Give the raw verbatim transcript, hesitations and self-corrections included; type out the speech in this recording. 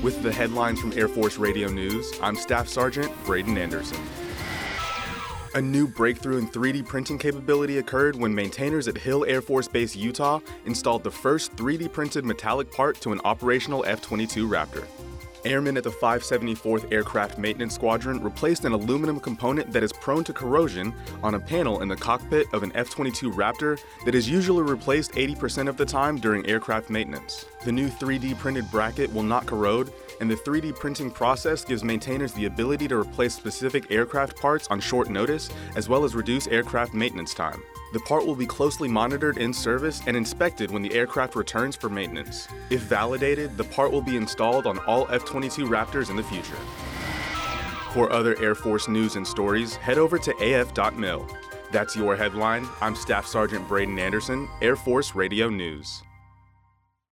With the headlines from Air Force Radio News, I'm Staff Sergeant Braden Anderson. A new breakthrough in three D printing capability occurred when maintainers at Hill Air Force Base, Utah, installed the first three D printed metallic part to an operational F twenty-two Raptor. Airmen at the five seventy-fourth Aircraft Maintenance Squadron replaced an aluminum component that is prone to corrosion on a panel in the cockpit of an F twenty-two Raptor that is usually replaced eighty percent of the time during aircraft maintenance. The new three D printed bracket will not corrode, and the three D printing process gives maintainers the ability to replace specific aircraft parts on short notice, as well as reduce aircraft maintenance time. The part will be closely monitored in service and inspected when the aircraft returns for maintenance. If validated, the part will be installed on all F twenty-two Raptors in the future. For other Air Force news and stories, head over to A F dot mil. That's your headline. I'm Staff Sergeant Braden Anderson, Air Force Radio News.